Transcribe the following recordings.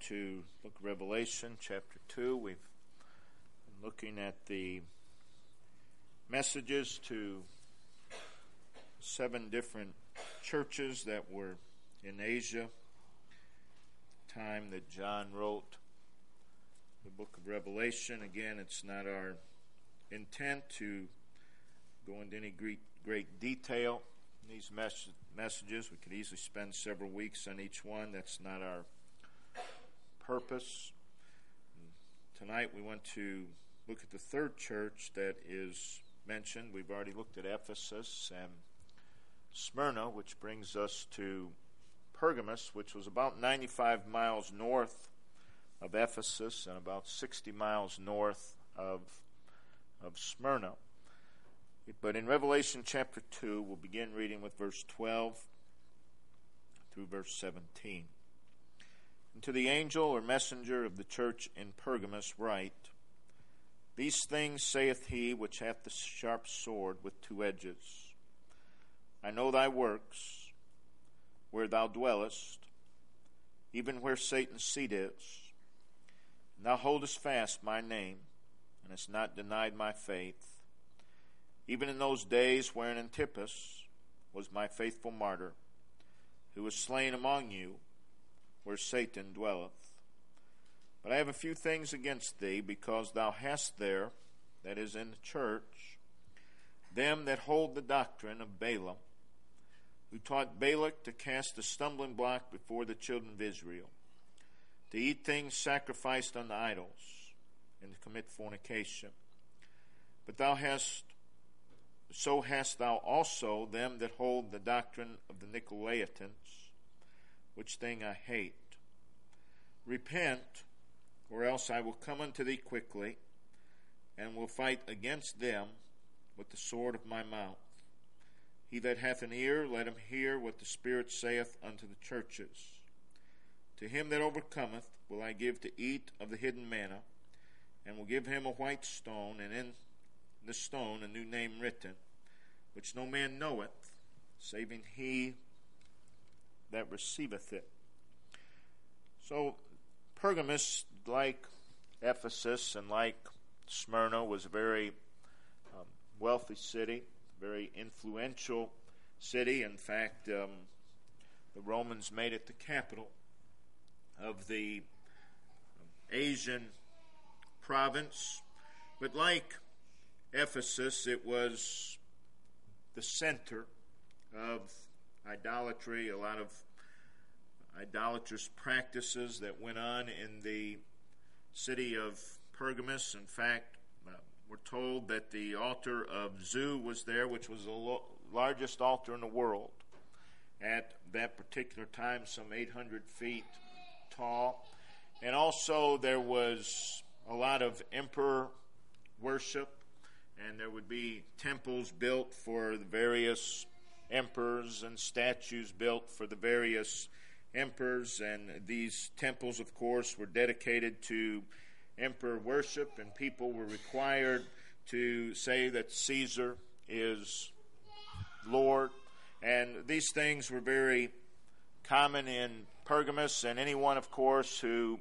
to book of Revelation, chapter 2. We've been looking at the messages to 7 different churches that were in Asia. The time that John wrote the book of Revelation. Again, it's not our intent to go into any great detail in these messages. We could easily spend several weeks on each one. That's not our purpose. Tonight we want to look at the third church that is mentioned. We've already looked at Ephesus and Smyrna, which brings us to Pergamos, which was about 95 miles north of Ephesus and about 60 miles north of Smyrna. But in Revelation chapter 2, we'll begin reading with verse 12 through verse 17. And to the angel or messenger of the church in Pergamos write, These things saith he which hath the sharp sword with 2 edges. I know thy works, where thou dwellest, even where Satan's seat is. And thou holdest fast my name, and hast not denied my faith, even in those days wherein Antipas was my faithful martyr, who was slain among you, where Satan dwelleth. But I have a few things against thee, because thou hast there, that is in the church, them that hold the doctrine of Balaam, who taught Balak to cast a stumbling block before the children of Israel, to eat things sacrificed unto idols, and to commit fornication. But so hast thou also them that hold the doctrine of the Nicolaitans, which thing I hate. Repent, or else I will come unto thee quickly, and will fight against them with the sword of my mouth. He that hath an ear, let him hear what the Spirit saith unto the churches. To him that overcometh will I give to eat of the hidden manna, and will give him a white stone, and in the stone a new name written, which no man knoweth, saving he that receiveth it. So Pergamos, like Ephesus and like Smyrna, was a very wealthy city, very influential city. In fact, the Romans made it the capital of the Asian province. But like Ephesus, it was the center of idolatry, a lot of idolatrous practices that went on in the city of Pergamos. In fact, we're told that the altar of Zeus was there, which was the largest altar in the world at that particular time, some 800 feet tall. And also there was a lot of emperor worship, and there would be temples built for the various emperors and statues built for the various emperors. And these temples, of course, were dedicated to emperor worship, and people were required to say that Caesar is Lord. And these things were very common in Pergamos, and anyone, of course, who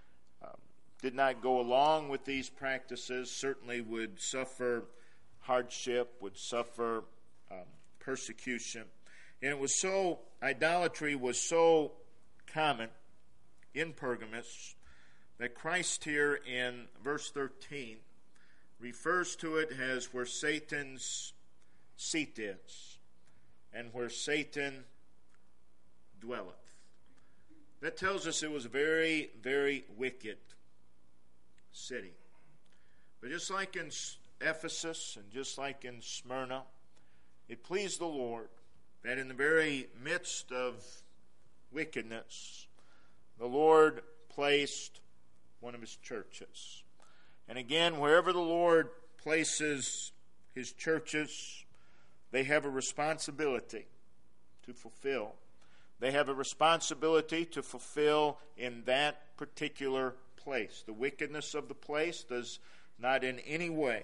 did not go along with these practices certainly would suffer hardship, would suffer persecution. And idolatry was so common in Pergamos that Christ here in verse 13 refers to it as where Satan's seat is and where Satan dwelleth. That tells us it was a very, very wicked city. But just like in Ephesus and just like in Smyrna, it pleased the Lord that in the very midst of wickedness, the Lord placed one of his churches. And again, wherever the Lord places his churches, they have a responsibility to fulfill. They have a responsibility to fulfill in that particular place. The wickedness of the place does not in any way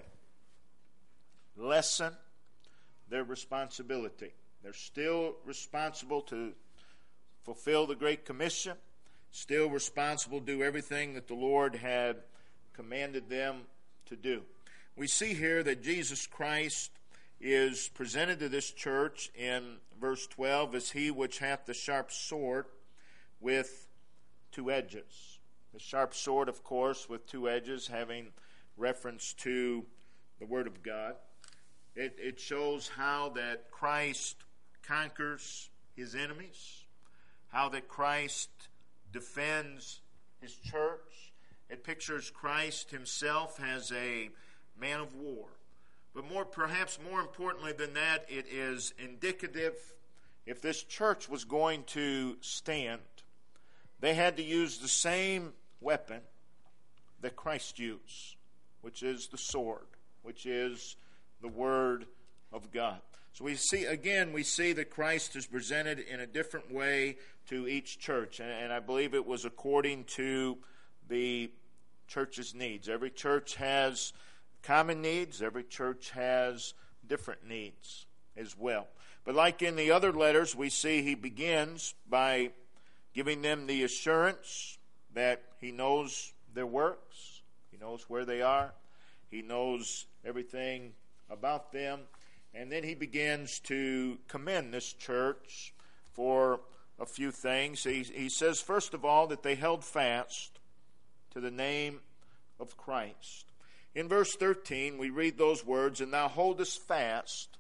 lessen their responsibility. They're still responsible to fulfill the Great Commission, still responsible to do everything that the Lord had commanded them to do. We see here that Jesus Christ is presented to this church in verse 12 as he which hath the sharp sword with two edges. The sharp sword, of course, with two edges, having reference to the Word of God. It shows how that Christ conquers his enemies, how that Christ defends his church. It pictures Christ himself as a man of war. But perhaps more importantly than that, it is indicative, if this church was going to stand, they had to use the same weapon that Christ used, which is the sword, which is the Word of God. So we see that Christ is presented in a different way to each church. And I believe it was according to the church's needs. Every church has common needs. Every church has different needs as well. But like in the other letters, we see he begins by giving them the assurance that he knows their works. He knows where they are. He knows everything about them. And then he begins to commend this church for a few things. He says, first of all, that they held fast to the name of Christ. In verse 13, we read those words, and thou holdest fast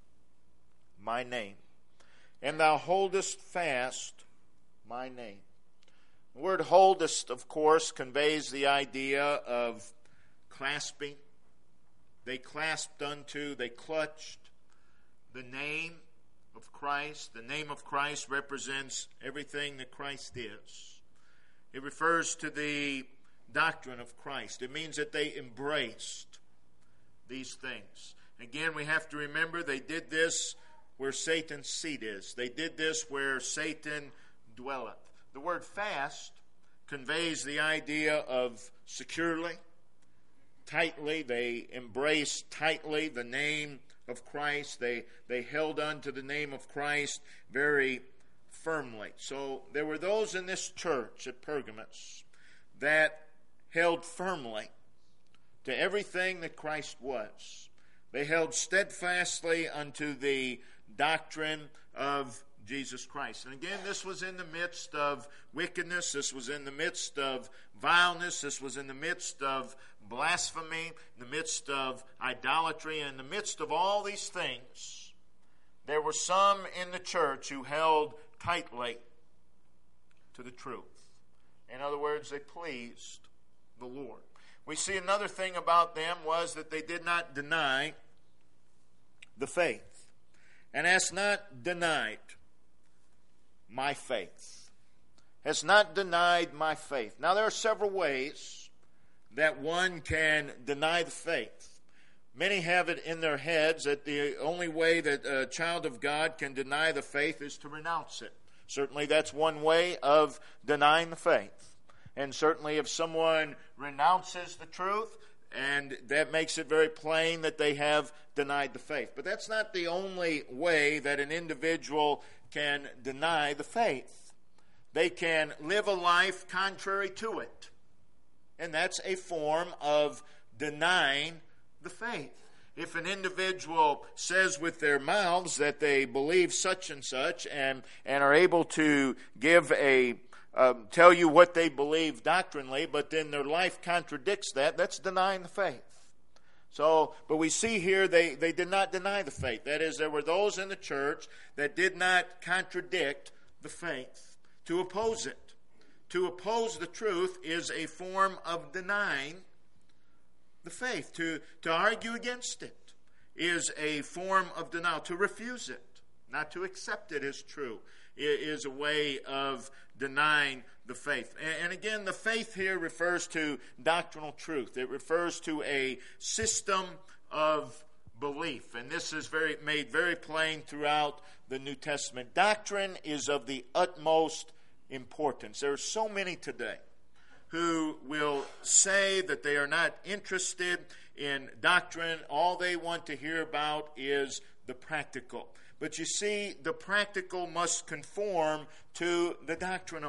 my name. And thou holdest fast my name. The word holdest, of course, conveys the idea of clasping. They clasped they clutched the name of Christ. The name of Christ represents everything that Christ is. It refers to the doctrine of Christ. It means that they embraced these things. Again, we have to remember they did this where Satan's seat is. They did this where Satan dwelleth. The word fast conveys the idea of securely, tightly. They embraced tightly the name of Christ. They held on to the name of Christ very firmly. So there were those in this church at Pergamos that held firmly to everything that Christ was. They held steadfastly unto the doctrine of Jesus Christ. And again, this was in the midst of wickedness. This was in the midst of vileness. This was in the midst of blasphemy, in the midst of idolatry, and in the midst of all these things. There were some in the church who held tightly to the truth. In other words, they pleased the Lord. We see another thing about them was that they did not deny the faith. And has not denied my faith. Has not denied my faith. Now there are several ways that one can deny the faith. Many have it in their heads that the only way that a child of God can deny the faith is to renounce it. Certainly that's one way of denying the faith. And certainly if someone renounces the truth, and that makes it very plain that they have denied the faith. But that's not the only way that an individual can deny the faith. They can live a life contrary to it. And that's a form of denying the faith. If an individual says with their mouths that they believe such and such and are able to give tell you what they believe doctrinally, but then their life contradicts that, that's denying the faith. So, but we see here they did not deny the faith. That is, there were those in the church that did not contradict the faith, to oppose it. To oppose the truth is a form of denying the faith. To argue against it is a form of denial. To refuse it, not to accept it as true, is a way of denying the faith. And again, the faith here refers to doctrinal truth. It refers to a system of belief. And this is made very plain throughout the New Testament. Doctrine is of the utmost importance. There are so many today who will say that they are not interested in doctrine. All they want to hear about is the practical. But you see, the practical must conform to the doctrinal.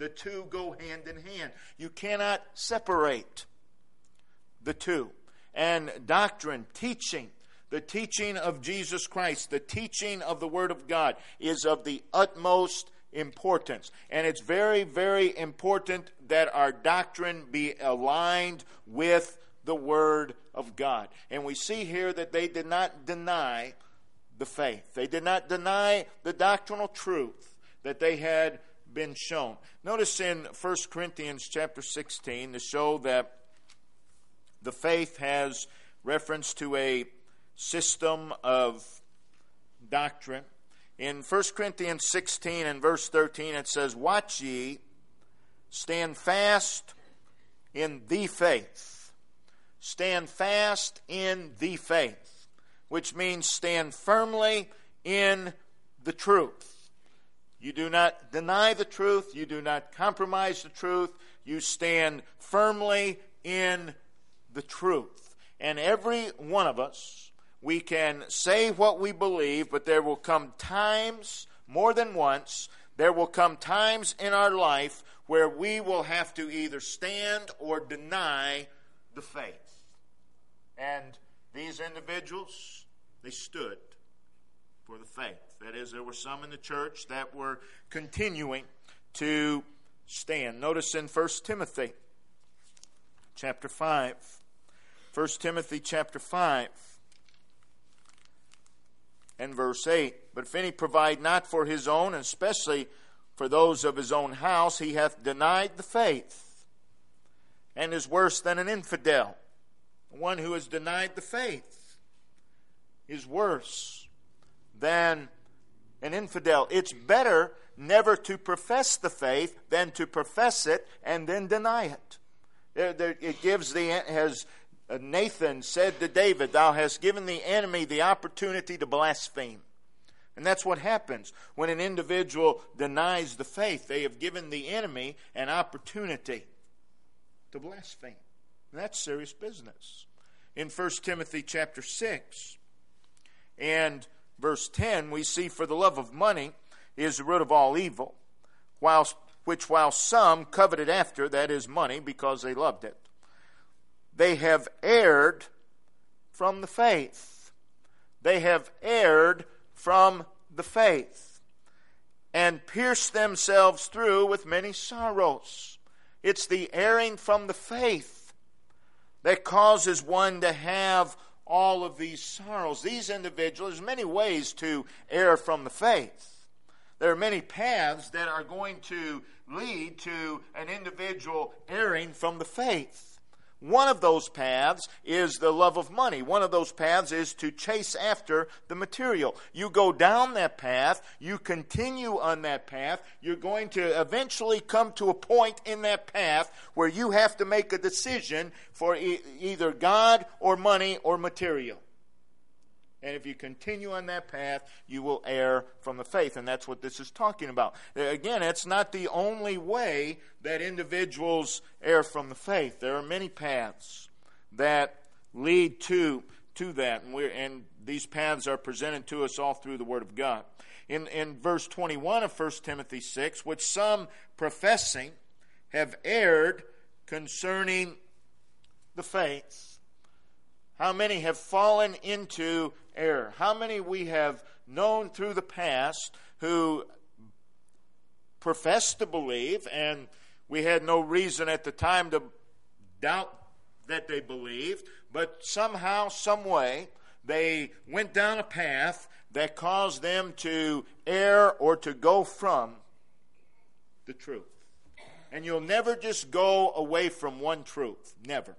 The two go hand in hand. You cannot separate the two. And doctrine, teaching, the teaching of Jesus Christ, the teaching of the Word of God is of the utmost importance. And it's very, very important that our doctrine be aligned with the Word of God. And we see here that they did not deny the faith. They did not deny the doctrinal truth that they had been shown. Notice in 1 Corinthians chapter 16 to show that the faith has reference to a system of doctrine. In 1 Corinthians 16 and verse 13 it says, "Watch ye, stand fast in the faith." Stand fast in the faith, which means stand firmly in the truth. You do not deny the truth. You do not compromise the truth. You stand firmly in the truth. And every one of us, we can say what we believe, but there will come times, more than once, there will come times in our life where we will have to either stand or deny the faith. And these individuals, they stood for the faith. That is, there were some in the church that were continuing to stand. Notice in 1 Timothy chapter 5. 1 Timothy chapter 5 and verse 8. "But if any provide not for his own, and especially for those of his own house, he hath denied the faith, and is worse than an infidel." One who has denied the faith is worse than an infidel. It's better never to profess the faith than to profess it and then deny it. It gives as Nathan said to David, "Thou hast given the enemy the opportunity to blaspheme." And that's what happens when an individual denies the faith. They have given the enemy an opportunity to blaspheme. And that's serious business. In 1 Timothy chapter 6 and verse 10, we see, "For the love of money is the root of all evil, which while some coveted after," that is money, because they loved it, "they have erred from the faith." They have erred from the faith and pierced themselves through with many sorrows. It's the erring from the faith that causes one to have all of these sorrows. These individuals, there's many ways to err from the faith. There are many paths that are going to lead to an individual erring from the faith. One of those paths is the love of money. One of those paths is to chase after the material. You go down that path, you continue on that path, you're going to eventually come to a point in that path where you have to make a decision for either God or money or material. And if you continue on that path, you will err from the faith. And that's what this is talking about. Again, it's not the only way that individuals err from the faith. There are many paths that lead to that. And these paths are presented to us all through the Word of God. In verse 21 of 1 Timothy 6, "Which some professing have erred concerning the faith." How many have fallen into error? How many we have known through the past who professed to believe, and we had no reason at the time to doubt that they believed, but somehow, some way, they went down a path that caused them to err or to go from the truth. And you'll never just go away from one truth. Never.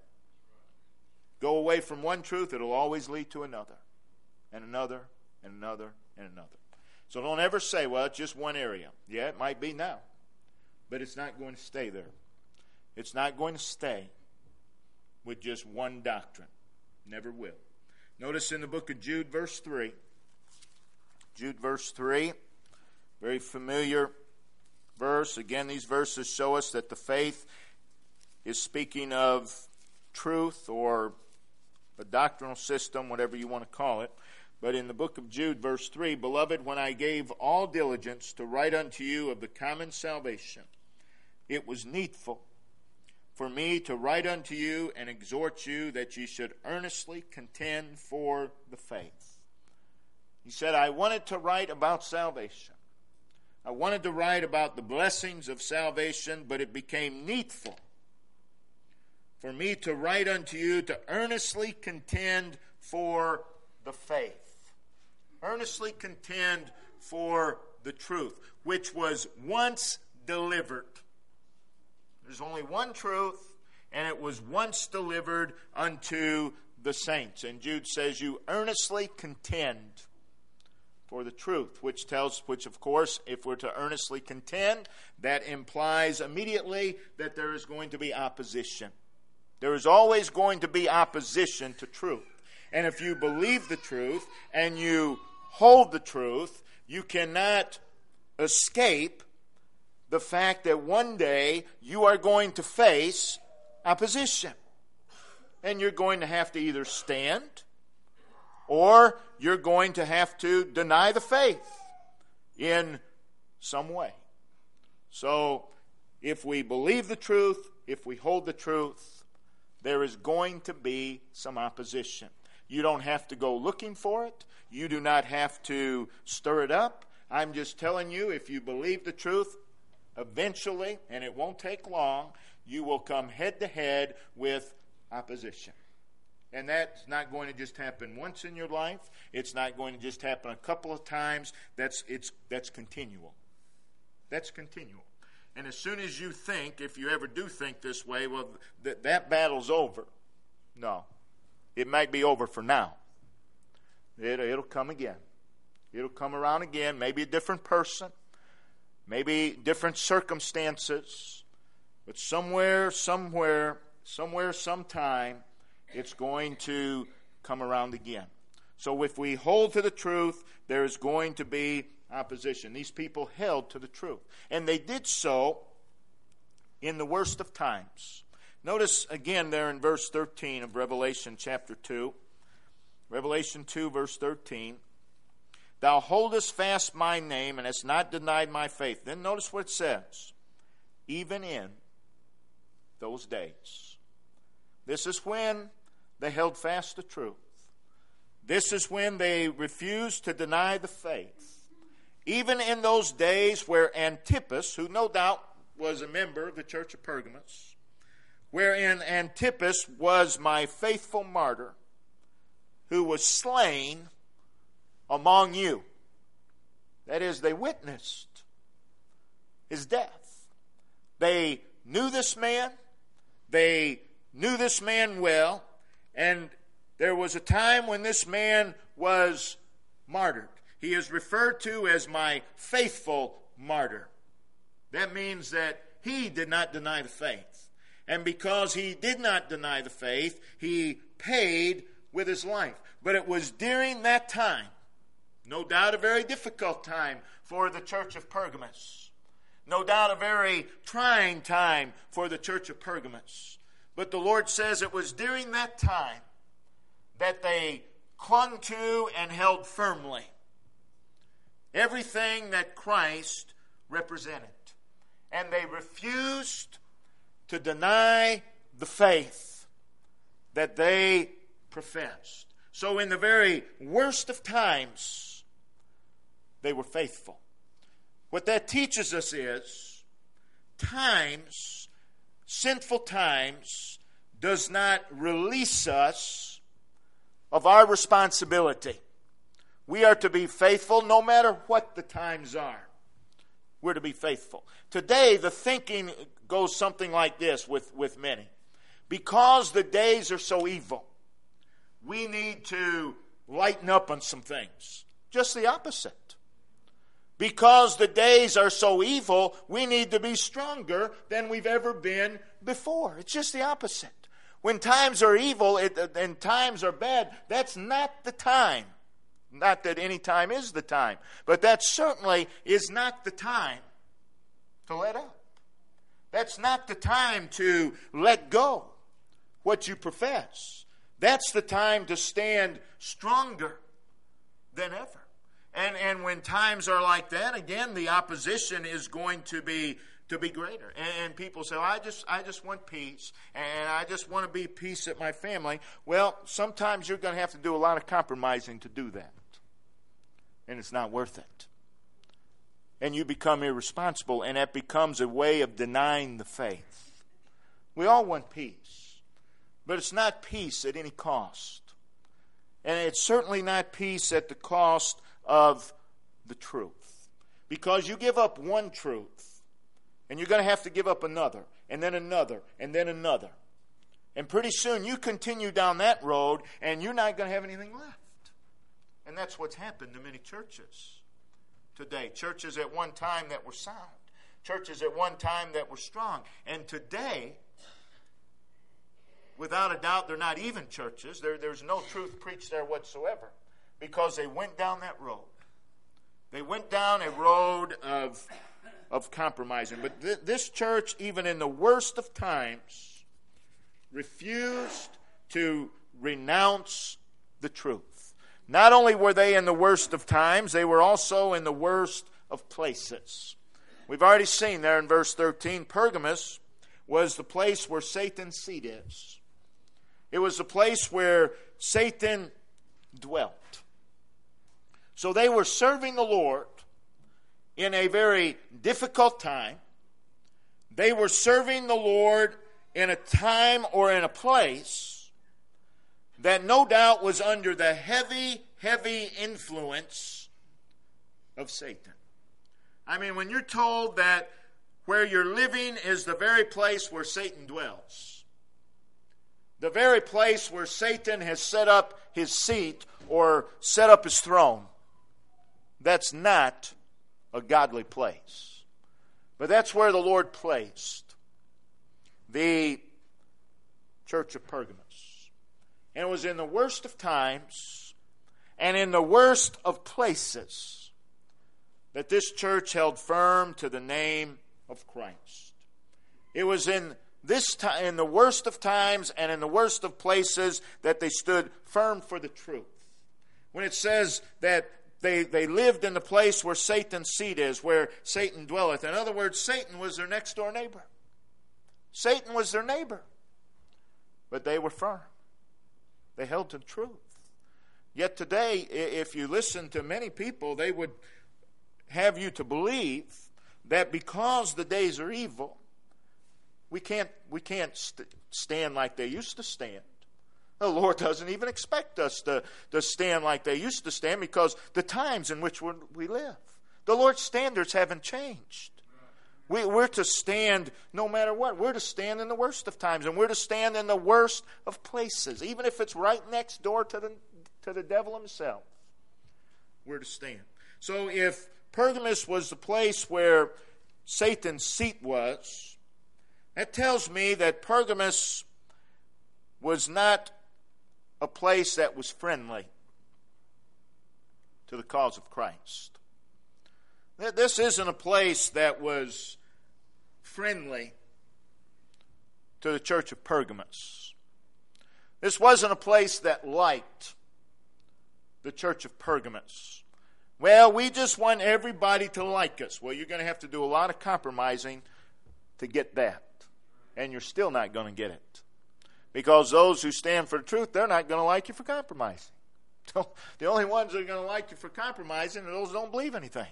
Go away from one truth, it'll always lead to another, and another, and another, and another. So don't ever say, well, it's just one area. Yeah, it might be now, but it's not going to stay there. It's not going to stay with just one doctrine. Never will. Notice in the book of Jude, verse 3. Jude, verse 3, very familiar verse. Again, these verses show us that the faith is speaking of truth or a doctrinal system, whatever you want to call it. But in the book of Jude, verse 3, "Beloved, when I gave all diligence to write unto you of the common salvation, it was needful for me to write unto you and exhort you that ye should earnestly contend for the faith. He said, I wanted to write about salvation. I wanted to write about the blessings of salvation, but it became needful for me to write unto you to earnestly contend for the faith. Earnestly contend for the truth, which was once delivered. There's only one truth, and it was once delivered unto the saints. And Jude says, you earnestly contend for the truth, which of course, if we're to earnestly contend, that implies immediately that there is going to be opposition. There is always going to be opposition to truth. And if you believe the truth and you hold the truth, you cannot escape the fact that one day you are going to face opposition. And you're going to have to either stand or you're going to have to deny the faith in some way. So, if we believe the truth, if we hold the truth, there is going to be some opposition. You don't have to go looking for it. You do not have to stir it up. I'm just telling you, if you believe the truth, eventually, and it won't take long, you will come head to head with opposition. And that's not going to just happen once in your life. It's not going to just happen a couple of times. That's continual. That's continual. And as soon as you think, if you ever do think this way, well, that battle's over. No. It might be over for now. It'll come again. It'll come around again. Maybe a different person. Maybe different circumstances. But somewhere, sometime, it's going to come around again. So if we hold to the truth, there is going to be opposition. These people held to the truth. And they did so in the worst of times. Notice again there in verse 13 of Revelation chapter 2. Revelation 2 verse 13. Thou holdest fast my name and hast not denied my faith. Then notice what it says. Even in those days. This is when they held fast the truth. This is when they refused to deny the faith. Even in those days where Antipas, who no doubt was a member of the church of Pergamos, wherein Antipas was my faithful martyr, who was slain among you. That is, they witnessed his death. They knew this man. They knew this man well. And there was a time when this man was martyred. He is referred to as my faithful martyr. That means that he did not deny the faith. And because he did not deny the faith, he paid with his life. But it was during that time, no doubt a very difficult time for the church of Pergamos. No doubt a very trying time for the church of Pergamos. But the Lord says it was during that time that they clung to and held firmly everything that Christ represented. And they refused to deny the faith that they professed. So in the very worst of times, they were faithful. What that teaches us is times, sinful times, does not release us of our responsibility. We are to be faithful no matter what the times are. We're to be faithful. Today, the thinking goes something like this with many. Because the days are so evil, we need to lighten up on some things. Just the opposite. Because the days are so evil, we need to be stronger than we've ever been before. It's just the opposite. When times are evil and times are bad, that's not the time. Not that any time is the time, but that certainly is not the time to let up. That's not the time to let go what you profess. That's the time to stand stronger than ever. And when times are like that, again, the opposition is going to be to be greater. And people say, I just want peace, and I just want to be peace at my family. Well, sometimes you're going to have to do a lot of compromising to do that. And it's not worth it. And you become irresponsible, and that becomes a way of denying the faith. We all want peace, but it's not peace at any cost. And it's certainly not peace at the cost of the truth. Because you give up one truth, and you're going to have to give up another, and then another, and then another. And pretty soon you continue down that road, and you're not going to have anything left. And that's what's happened to many churches today. Churches at one time that were sound. Churches at one time that were strong. And today, without a doubt, they're not even churches. There's no truth preached there whatsoever. Because they went down that road. They went down a road of compromising. But this church, even in the worst of times, refused to renounce the truth. Not only were they in the worst of times, they were also in the worst of places. We've already seen there in verse 13, Pergamos was the place where Satan's seat is. It was the place where Satan dwelt. So they were serving the Lord in a very difficult time. They were serving the Lord in a time or in a place that no doubt was under the heavy, heavy influence of Satan. I mean, when you're told that where you're living is the very place where Satan dwells, the very place where Satan has set up his seat or set up his throne, that's not a godly place. But that's where the Lord placed the church of Pergamos. And it was in the worst of times and in the worst of places that this church held firm to the name of Christ. It was in the worst of times and in the worst of places that they stood firm for the truth. When it says that they lived in the place where Satan's seat is, where Satan dwelleth. In other words, Satan was their next door neighbor. Satan was their neighbor. But they were firm. They held to the truth. Yet today, if you listen to many people, they would have you to believe that because the days are evil, we can't stand like they used to stand. The Lord doesn't even expect us to stand like they used to stand because the times in which we live. The Lord's standards haven't changed. We're to stand no matter what. We're to stand in the worst of times, and we're to stand in the worst of places, even if it's right next door to the devil himself. We're to stand. So if Pergamos was the place where Satan's seat was, that tells me that Pergamos was not a place that was friendly to the cause of Christ. This isn't a place that was friendly to the church of Pergamos. This wasn't a place that liked the church of Pergamos. Well, we just want everybody to like us. Well, you're going to have to do a lot of compromising to get that. And you're still not going to get it. Because those who stand for the truth, they're not going to like you for compromising. The only ones that are going to like you for compromising are those who don't believe anything.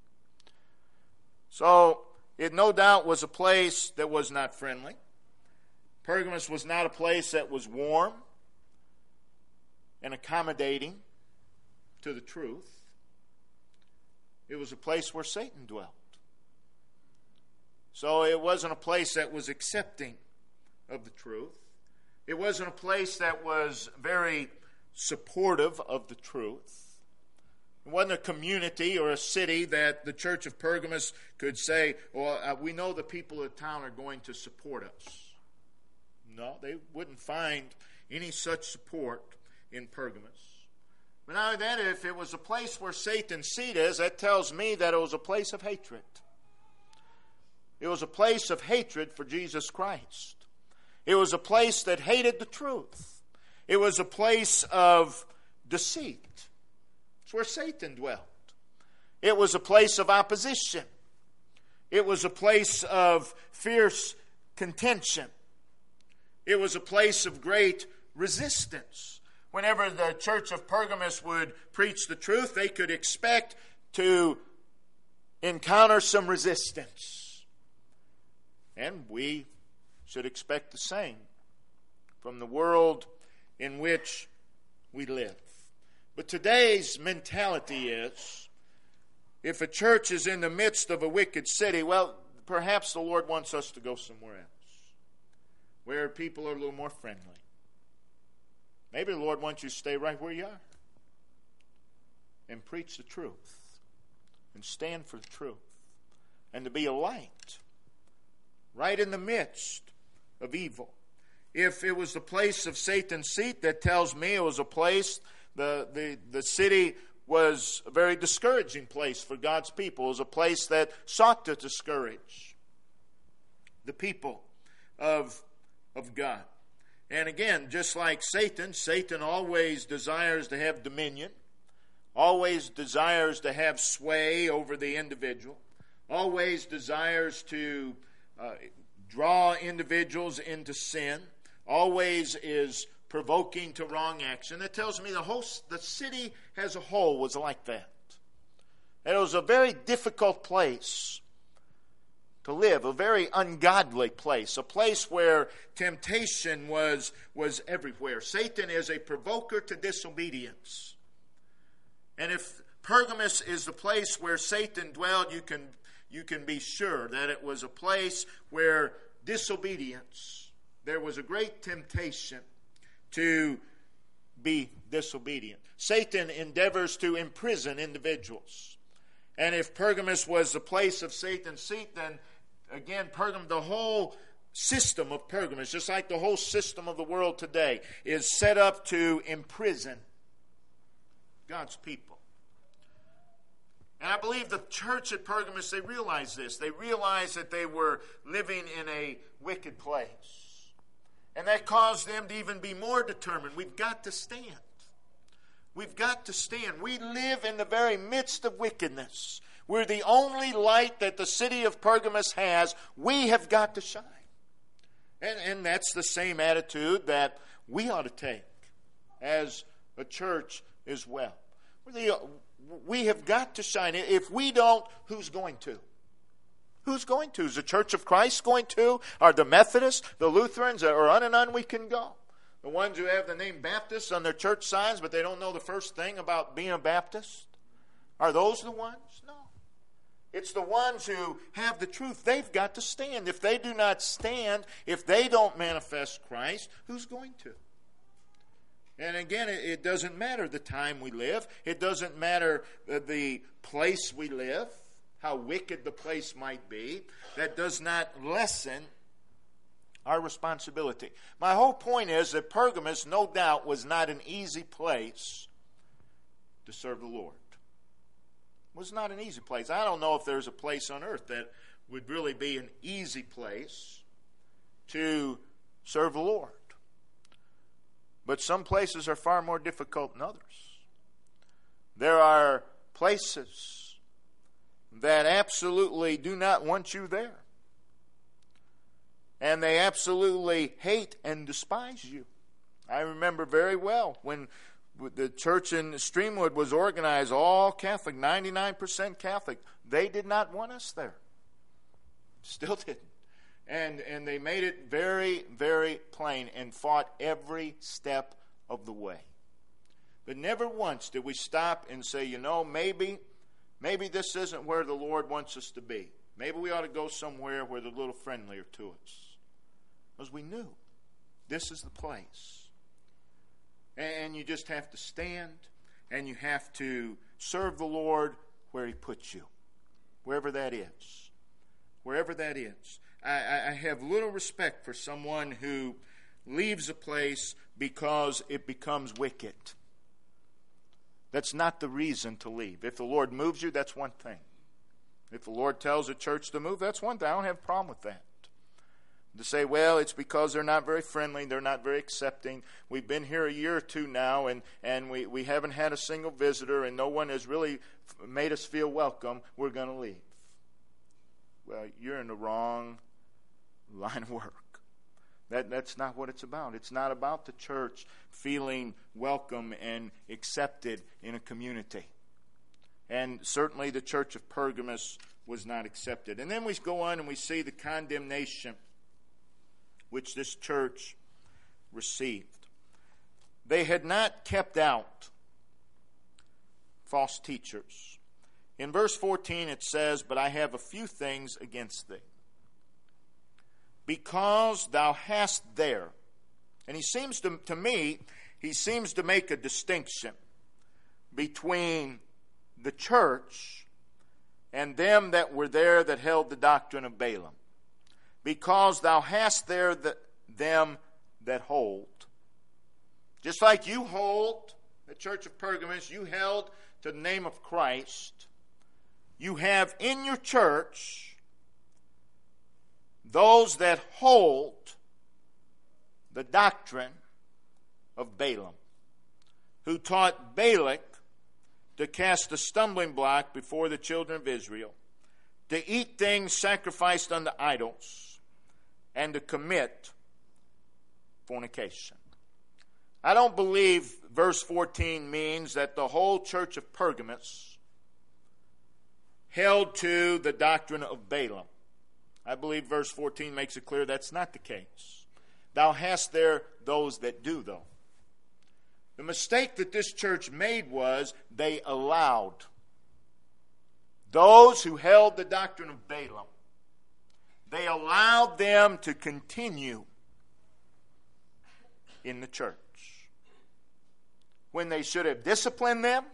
So, it no doubt was a place that was not friendly. Pergamos was not a place that was warm and accommodating to the truth. It was a place where Satan dwelt. So it wasn't a place that was accepting of the truth. It wasn't a place that was very supportive of the truth. It wasn't a community or a city that the church of Pergamos could say, well, we know the people of the town are going to support us. No, they wouldn't find any such support in Pergamos. But not only that, if it was a place where Satan's seat is, that tells me that it was a place of hatred. It was a place of hatred for Jesus Christ. It was a place that hated the truth. It was a place of deceit. It's where Satan dwelt. It was a place of opposition. It was a place of fierce contention. It was a place of great resistance. Whenever the church of Pergamos would preach the truth, they could expect to encounter some resistance. And we should expect the same from the world in which we live. But today's mentality is, if a church is in the midst of a wicked city, well, perhaps the Lord wants us to go somewhere else, where people are a little more friendly. Maybe the Lord wants you to stay right where you are and preach the truth and stand for the truth and to be a light right in the midst of evil. If it was the place of Satan's seat, that tells me it was a place, the city was a very discouraging place for God's people. It was a place that sought to discourage the people of God. And again, just like Satan always desires to have dominion, always desires to have sway over the individual, always desires to draw individuals into sin, always is provoking to wrong action. It tells me the city as a whole was like that. And it was a very difficult place to live, a very ungodly place, a place where temptation was everywhere. Satan is a provoker to disobedience. And if Pergamos is the place where Satan dwelled, you can be sure that it was a place where disobedience, there was a great temptation to be disobedient. Satan endeavors to imprison individuals. And if Pergamos was the place of Satan's seat, then again, the whole system of Pergamos, just like the whole system of the world today, is set up to imprison God's people. And I believe the church at Pergamos, they realized this. They realized that they were living in a wicked place. And that caused them to even be more determined. We've got to stand. We've got to stand. We live in the very midst of wickedness. We're the only light that the city of Pergamos has. We have got to shine. And that's the same attitude that we ought to take as a church as well. We have got to shine. If we don't, who's going to? Who's going to? Is the Church of Christ going to? Are the Methodists, the Lutherans, or on and on we can go? The ones who have the name Baptist on their church signs, but they don't know the first thing about being a Baptist? Are those the ones? No. It's the ones who have the truth. They've got to stand. If they do not stand, if they don't manifest Christ, who's going to? And again, it doesn't matter the time we live. It doesn't matter the place we live, how wicked the place might be. That does not lessen our responsibility. My whole point is that Pergamos, no doubt, was not an easy place to serve the Lord. It was not an easy place. I don't know if there's a place on earth that would really be an easy place to serve the Lord. But some places are far more difficult than others. There are places that absolutely do not want you there. And they absolutely hate and despise you. I remember very well when the church in Streamwood was organized, all Catholic, 99% Catholic. They did not want us there. Still didn't. And they made it very, very plain and fought every step of the way. But never once did we stop and say, maybe this isn't where the Lord wants us to be. Maybe we ought to go somewhere where they're a little friendlier to us. Because we knew this is the place. And you just have to stand and you have to serve the Lord where He puts you. Wherever that is. Wherever that is. I have little respect for someone who leaves a place because it becomes wicked. That's not the reason to leave. If the Lord moves you, that's one thing. If the Lord tells a church to move, that's one thing. I don't have a problem with that. To say, well, it's because they're not very friendly, they're not very accepting. We've been here a year or two now, and we haven't had a single visitor, and no one has really made us feel welcome. We're going to leave. well, you're in the wrong line of work. That's not what it's about. It's not about the church feeling welcome and accepted in a community. And certainly the church of Pergamos was not accepted. And then we go on and we see the condemnation which this church received. They had not kept out false teachers. In verse 14 it says, "But I have a few things against thee, because thou hast there." And he seems to me, he seems to make a distinction between the church and them that were there that held the doctrine of Balaam. "Because thou hast there them that hold." Just like you hold, the church of Pergamos, you held to the name of Christ. You have in your church those that hold the doctrine of Balaam, who taught Balak to cast a stumbling block before the children of Israel, to eat things sacrificed unto idols, and to commit fornication. I don't believe verse 14 means that the whole church of Pergamos held to the doctrine of Balaam. I believe verse 14 makes it clear that's not the case. Thou hast there those that do, though. The mistake that this church made was they allowed those who held the doctrine of Balaam, they allowed them to continue in the church. When they should have disciplined them,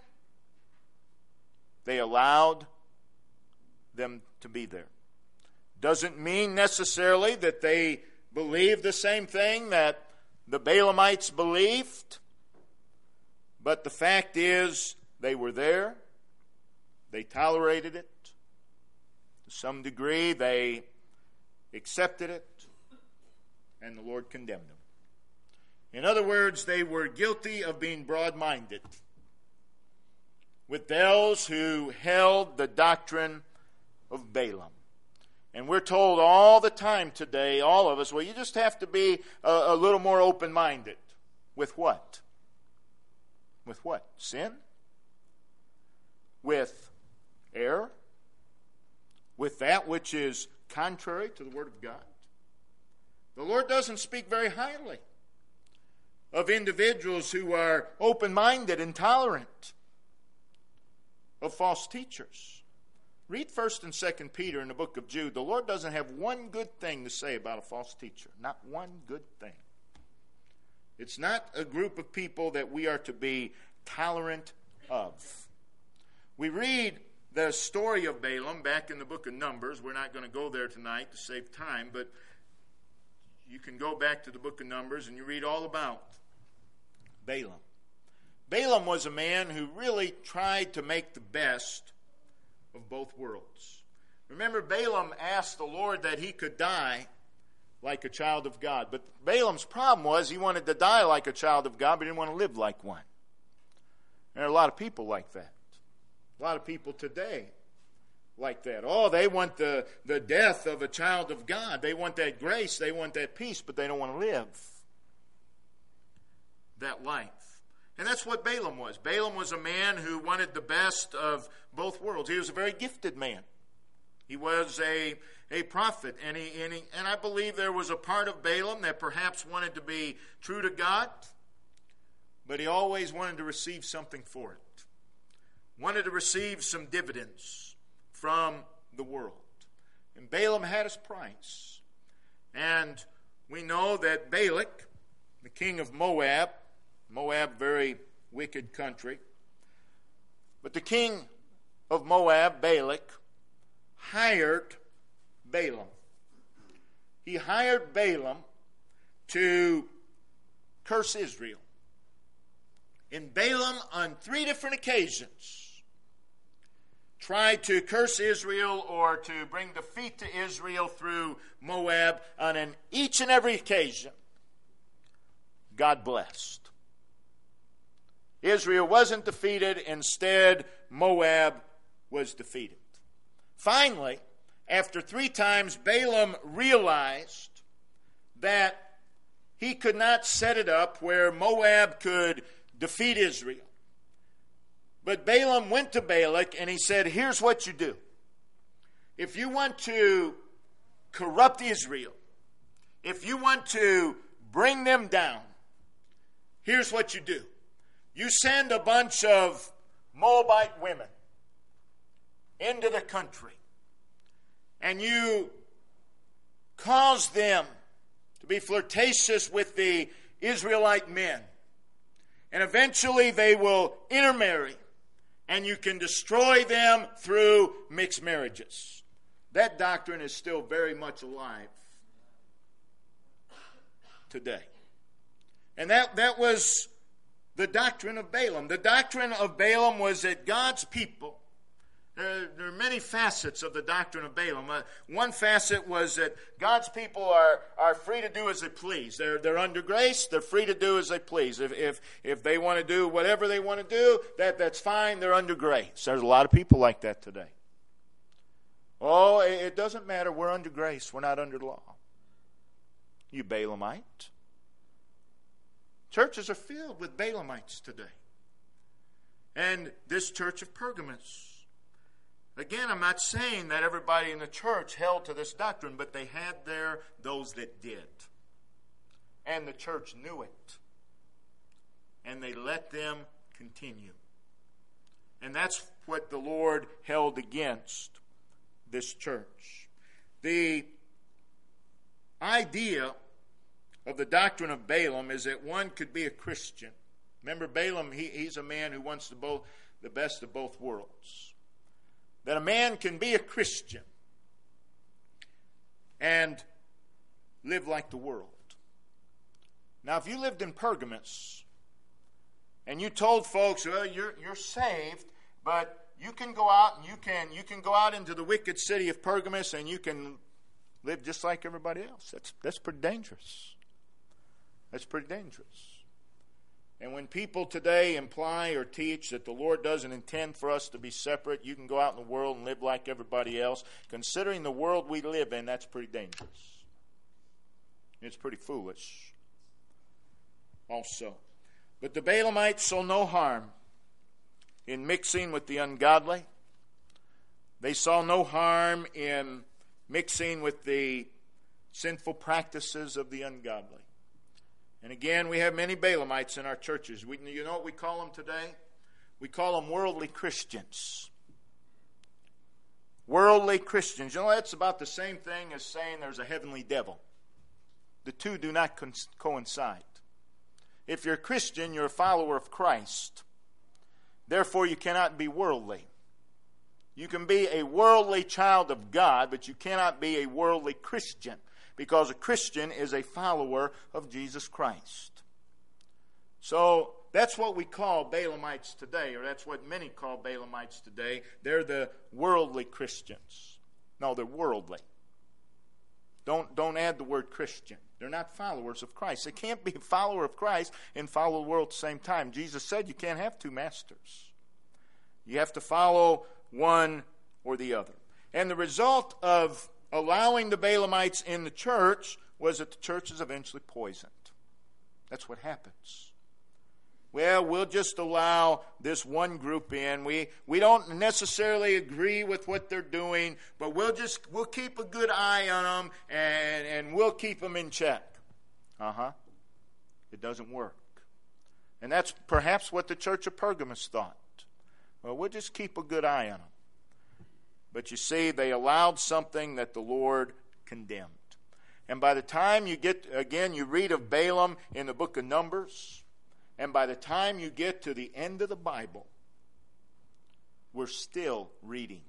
they allowed them to be there. Doesn't mean necessarily that they believed the same thing that the Balaamites believed, but the fact is they were there, they tolerated it, to some degree they accepted it, and the Lord condemned them. In other words, they were guilty of being broad-minded with those who held the doctrine of Balaam. And we're told all the time today, all of us, well, you just have to be a little more open-minded. With what? With what? Sin? With error? With that which is contrary to the Word of God? The Lord doesn't speak very highly of individuals who are open-minded and tolerant of false teachers. Read 1 and 2 Peter in the book of Jude. The Lord doesn't have one good thing to say about a false teacher. Not one good thing. It's not a group of people that we are to be tolerant of. We read the story of Balaam back in the book of Numbers. We're not going to go there tonight to save time, but you can go back to the book of Numbers and you read all about Balaam. Balaam was a man who really tried to make the best of both worlds. Remember, Balaam asked the Lord that he could die like a child of God. But Balaam's problem was he wanted to die like a child of God, but he didn't want to live like one. There are a lot of people like that. A lot of people today like that. Oh, they want the death of a child of God. They want that grace. They want that peace, but they don't want to live that life. And that's what Balaam was. Balaam was a man who wanted the best of both worlds. He was a very gifted man. He was a prophet. And I believe there was a part of Balaam that perhaps wanted to be true to God, but he always wanted to receive something for it. Wanted to receive some dividends from the world. And Balaam had his price. And we know that Balak, the king of Moab, very wicked country, but the king of Moab, Balak, hired Balaam. He hired Balaam to curse Israel. And Balaam, on 3 different occasions, tried to curse Israel or to bring defeat to Israel through Moab. On each and every occasion, God blessed. Israel wasn't defeated. Instead, Moab was defeated. Finally, after 3 times, Balaam realized that he could not set it up where Moab could defeat Israel. But Balaam went to Balak and he said, here's what you do. If you want to corrupt Israel, if you want to bring them down, here's what you do. You send a bunch of Moabite women into the country, and you cause them to be flirtatious with the Israelite men. And eventually they will intermarry, and you can destroy them through mixed marriages. That doctrine is still very much alive today. And that was the doctrine of Balaam. The doctrine of Balaam was that God's people, there are many facets of the doctrine of Balaam. One facet was that God's people are free to do as they please. They're under grace. They're free to do as they please. If they want to do whatever they want to do, that's fine. They're under grace. There's a lot of people like that today. Oh, it doesn't matter. We're under grace. We're not under law. You Balaamite. Churches are filled with Balaamites today. And this church of Pergamos. Again, I'm not saying that everybody in the church held to this doctrine, but they had those that did. And the church knew it. And they let them continue. And that's what the Lord held against this church. The idea of the doctrine of Balaam is that one could be a Christian. Remember, Balaam, he's a man who wants the best of both worlds. That a man can be a Christian and live like the world. Now, if you lived in Pergamos and you told folks, well, you're saved, but you can go out and you can go out into the wicked city of Pergamos and you can live just like everybody else. That's pretty dangerous. That's pretty dangerous. And when people today imply or teach that the Lord doesn't intend for us to be separate, you can go out in the world and live like everybody else, considering the world we live in, that's pretty dangerous. It's pretty foolish also. But the Balaamites saw no harm in mixing with the ungodly. They saw no harm in mixing with the sinful practices of the ungodly. And again, we have many Balaamites in our churches. You know what we call them today? We call them worldly Christians. Worldly Christians. You know, that's about the same thing as saying there's a heavenly devil. The two do not coincide. If you're a Christian, you're a follower of Christ. Therefore, you cannot be worldly. You can be a worldly child of God, but you cannot be a worldly Christian, because a Christian is a follower of Jesus Christ. So that's what we call Balaamites today, or that's what many call Balaamites today. They're the worldly Christians. No, they're worldly. Don't add the word Christian. They're not followers of Christ. They can't be a follower of Christ and follow the world at the same time. Jesus said you can't have two masters. You have to follow one or the other. And the result of allowing the Balaamites in the church was that the church is eventually poisoned. That's what happens. Well, we'll just allow this one group in. We don't necessarily agree with what they're doing, but we'll keep a good eye on them and we'll keep them in check. It doesn't work. And that's perhaps what the church of Pergamos thought. Well, we'll just keep a good eye on them. But you see, they allowed something that the Lord condemned. And by the time you read of Balaam in the book of Numbers, and by the time you get to the end of the Bible, we're still reading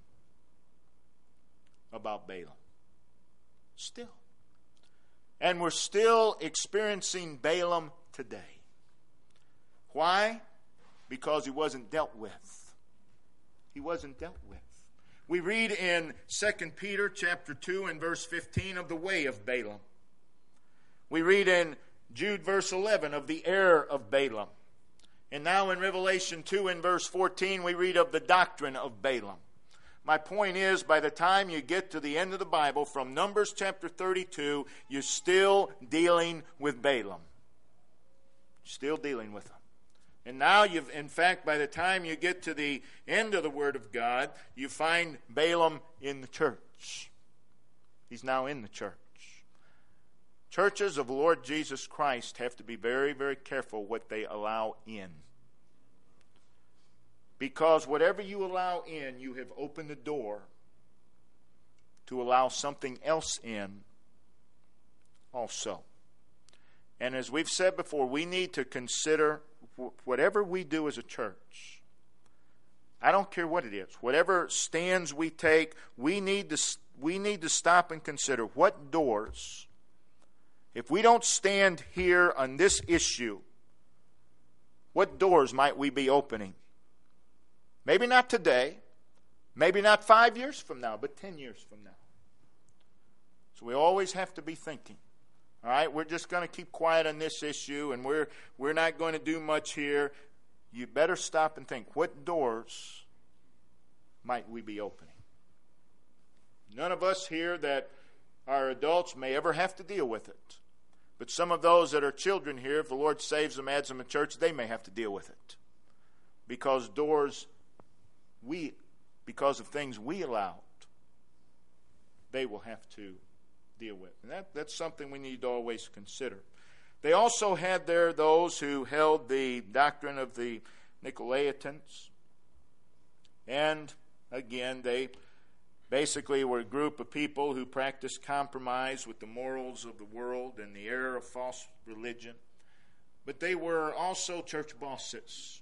about Balaam. Still. And we're still experiencing Balaam today. Why? Because he wasn't dealt with. He wasn't dealt with. We read in 2 Peter chapter 2 and verse 15 of the way of Balaam. We read in Jude verse 11 of the error of Balaam. And now in Revelation 2 and verse 14 we read of the doctrine of Balaam. My point is, by the time you get to the end of the Bible, from Numbers chapter 32, you're still dealing with Balaam. Still dealing with him. And now in fact, by the time you get to the end of the Word of God, you find Balaam in the church. He's now in the church. Churches of the Lord Jesus Christ have to be very, very careful what they allow in. Because whatever you allow in, you have opened the door to allow something else in also. And as we've said before, we need to consider whatever we do as a church. I don't care what it is. Whatever stands we take, we need to stop and consider what doors, if we don't stand here on this issue, what doors might we be opening? Maybe not today, maybe not 5 years from now, but 10 years from now. So we always have to be thinking. All right, we're just going to keep quiet on this issue, and we're not going to do much here. You better stop and think, what doors might we be opening? None of us here that are adults may ever have to deal with it. But some of those that are children here, if the Lord saves them, adds them in church, they may have to deal with it. Because because of things we allowed, they will have to deal with. And that's something we need to always consider. They also had there those who held the doctrine of the Nicolaitans. And again, they basically were a group of people who practiced compromise with the morals of the world and the error of false religion. But they were also church bosses.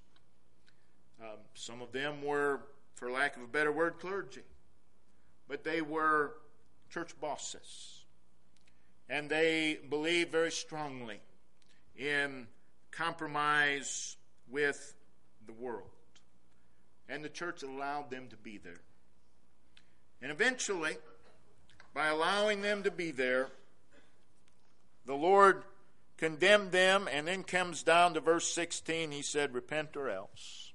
Some of them were, for lack of a better word, clergy. But they were church bosses. And they believed very strongly in compromise with the world. And the church allowed them to be there. And eventually, by allowing them to be there, the Lord condemned them, and then comes down to verse 16, he said, repent or else.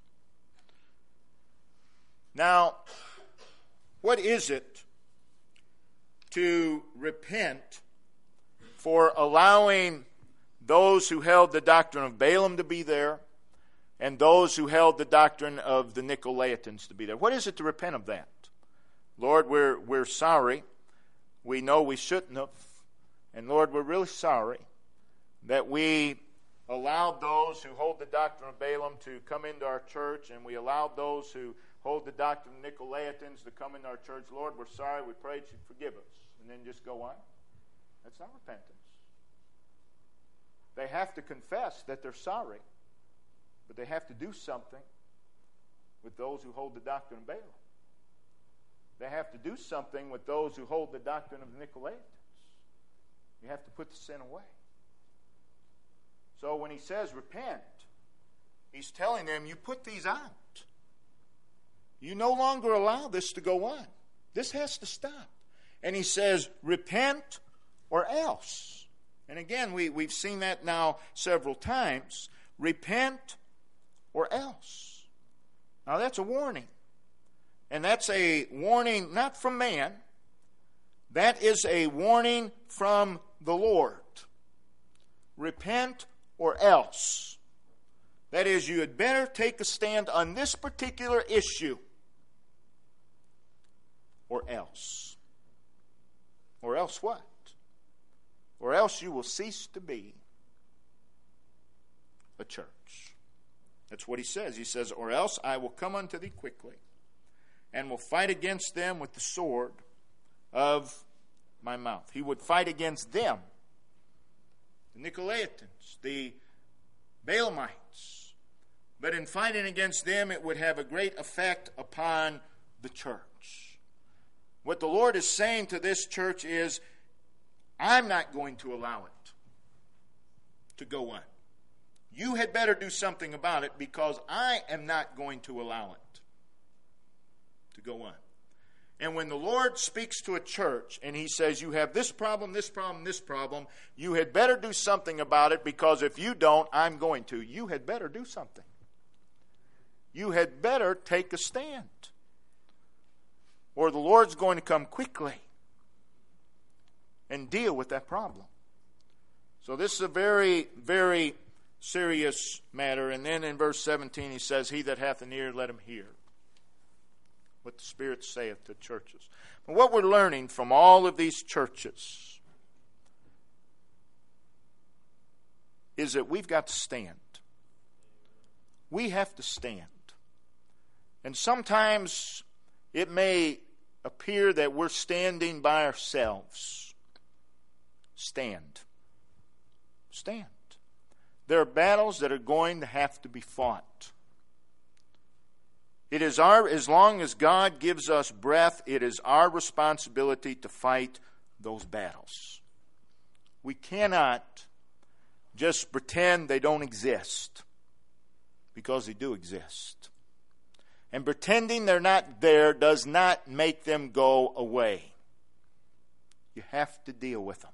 Now, what is it to repent for allowing those who held the doctrine of Balaam to be there and those who held the doctrine of the Nicolaitans to be there? What is it to repent of that? Lord, we're sorry. We know we shouldn't have. And Lord, we're really sorry that we allowed those who hold the doctrine of Balaam to come into our church, and we allowed those who hold the doctrine of Nicolaitans to come into our church. Lord, we're sorry. We pray that you'd forgive us. And then just go on. That's not repentance. They have to confess that they're sorry, but they have to do something with those who hold the doctrine of Balaam. They have to do something with those who hold the doctrine of the Nicolaitans. You have to put the sin away. So when he says repent, he's telling them, you put these out. You no longer allow this to go on. This has to stop. And he says, repent or else. And again, we've seen that now several times. Repent or else. Now that's a warning. And that's a warning not from man. That is a warning from the Lord. Repent or else. That is, you had better take a stand on this particular issue. Or else. Or else what? Or else you will cease to be a church. That's what he says. He says, or else I will come unto thee quickly, and will fight against them with the sword of my mouth. He would fight against them, the Nicolaitans, the Balaamites. But in fighting against them, it would have a great effect upon the church. What the Lord is saying to this church is, I'm not going to allow it to go on. You had better do something about it, because I am not going to allow it to go on. And when the Lord speaks to a church and he says, you have this problem, this problem, this problem, you had better do something about it, because if you don't, I'm going to. You had better do something. You had better take a stand. or the Lord's going to come quickly and deal with that problem. So this is a very, very serious matter. And then in verse 17 he says, he that hath an ear, let him hear what the Spirit saith to churches. But what we're learning from all of these churches is that we've got to stand. We have to stand. And sometimes it may appear that we're standing by ourselves. Stand. Stand. There are battles that are going to have to be fought. It is as long as God gives us breath, it is our responsibility to fight those battles. We cannot just pretend they don't exist, because they do exist. And pretending they're not there does not make them go away. You have to deal with them.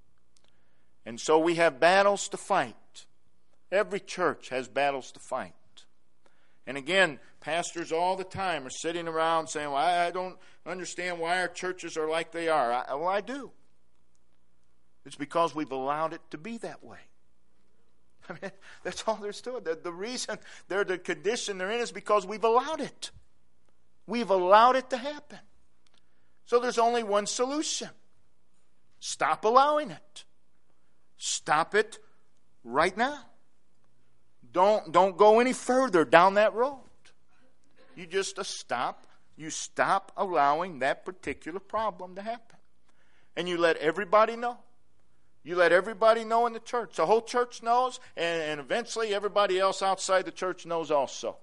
And so we have battles to fight. Every church has battles to fight. And again, pastors all the time are sitting around saying, well, I don't understand why our churches are like they are. Well, I do. It's because we've allowed it to be that way. I mean, that's all there's to it. The reason they're the condition they're in is because we've allowed it. We've allowed it to happen. So there's only one solution. Stop allowing it. Stop it right now. Don't go any further down that road. You just stop. You stop allowing that particular problem to happen. And you let everybody know. You let everybody know in the church. The whole church knows, and eventually everybody else outside the church knows also.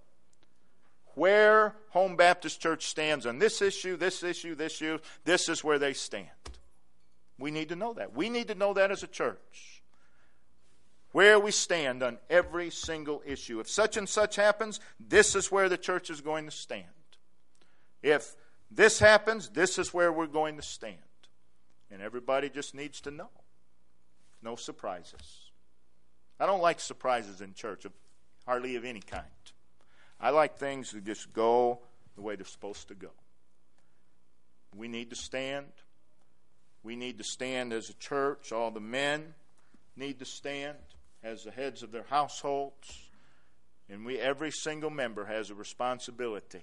Where Home Baptist Church stands on this issue, this issue, this is where they stand. We need to know that. We need to know that as a church. Where we stand on every single issue. If such and such happens, this is where the church is going to stand. If this happens, this is where we're going to stand. And everybody just needs to know. No surprises. I don't like surprises in church, hardly of any kind. I like things that just go the way they're supposed to go. We need to stand. We need to stand as a church. All the men need to stand as the heads of their households. And every single member has a responsibility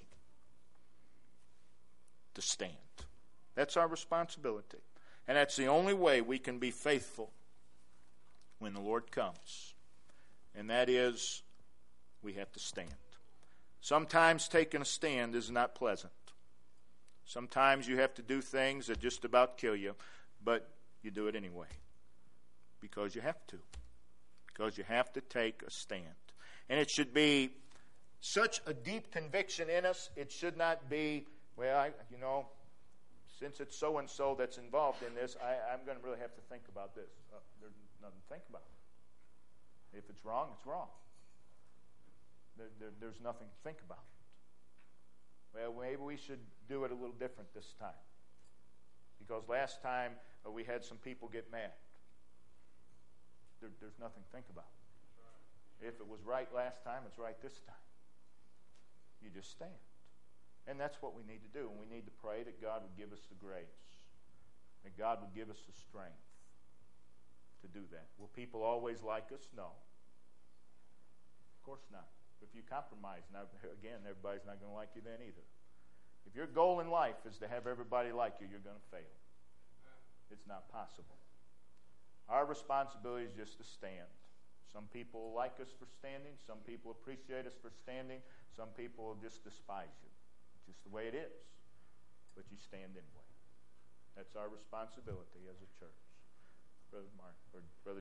to stand. That's our responsibility. And that's the only way we can be faithful when the Lord comes. And that is, we have to stand. Sometimes taking a stand is not pleasant. Sometimes you have to do things that just about kill you, but you do it anyway. Because you have to. Because you have to take a stand. And it should be such a deep conviction in us, it should not be, well, since it's so-and-so that's involved in this, I'm going to really have to think about this. There's nothing to think about. If it's wrong, it's wrong. There's nothing to think about. Well, maybe we should do it a little different this time. Because last time we had some people get mad. There's nothing to think about. If it was right last time, it's right this time. You just stand. And that's what we need to do. And we need to pray that God would give us the grace. That God would give us the strength to do that. Will people always like us? No. Of course not. If you compromise, now again, everybody's not going to like you then either. If your goal in life is to have everybody like you, you're going to fail. It's not possible. Our responsibility is just to stand. Some people like us for standing. Some people appreciate us for standing. Some people just despise you. It's just the way it is. But you stand anyway. That's our responsibility as a church. Brother Mark, or Brother